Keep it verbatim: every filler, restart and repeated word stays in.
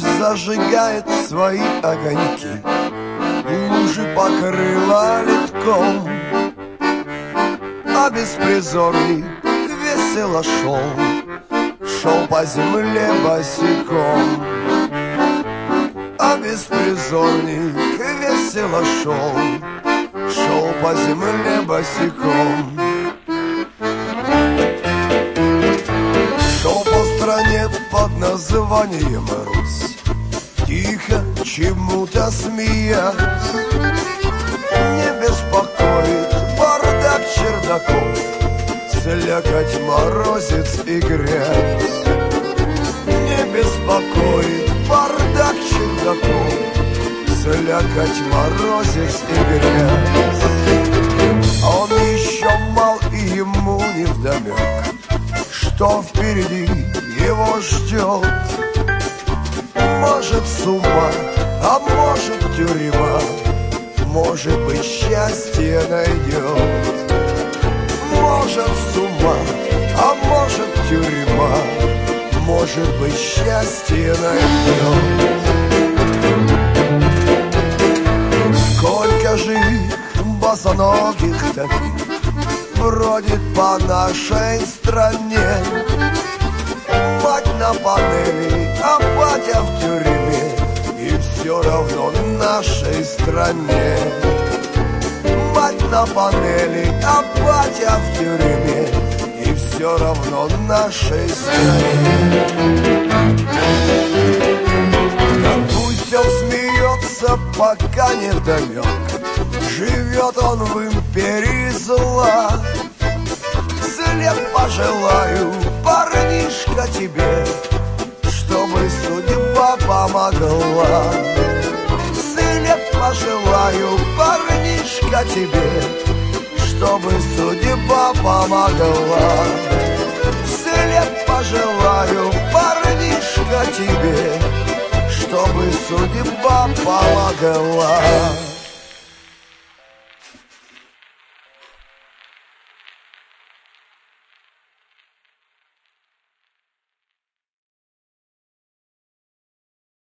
зажигает свои огоньки, лужи покрыла литком, а беспризорник весело шел, шел по земле босиком. А беспризорник весело шел, шел по земле босиком. Шел по стране под названием Русь, тихо чему-то смеясь. Не беспокоит бардак чердаков, слякоть, морозец и грязь. Не беспокоит бардак чердаков, слякоть, морозец и грязь. Он еще мал, и ему невдомек, что впереди его ждет. Может, с ума, а может, тюрьма, может быть, счастье найдет. Может, с ума, а может, тюрьма, может быть, счастье найдет. Сколько же их босоногих таких бродит по нашей стране. Мать на панели, а батя в тюрьме, и все равно нашей стране. Мать на панели, а батя в тюрьме, и все равно нашей стране. Да пусть он смеется, пока не вдомек, живет он в империи зла. Слеп пожелаю, парнишка, тебе, чтобы судьба помогла. Слеп пожелаю, парнишка, тебе, чтобы судьба помогла. Слеп пожелаю, парнишка, тебе, чтобы судьба помогла.